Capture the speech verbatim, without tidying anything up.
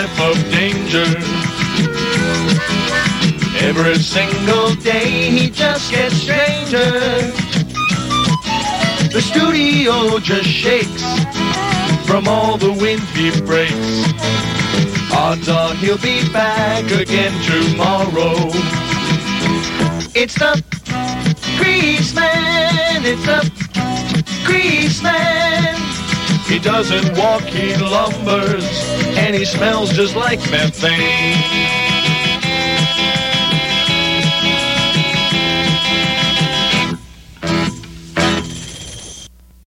life of danger. Every single day he just gets stranger. The studio just shakes from all the wind he breaks. Odds are he'll be back again tomorrow. It's the Grease Man, it's the Grease Man. He doesn't walk, he lumbers, and he smells just like methane.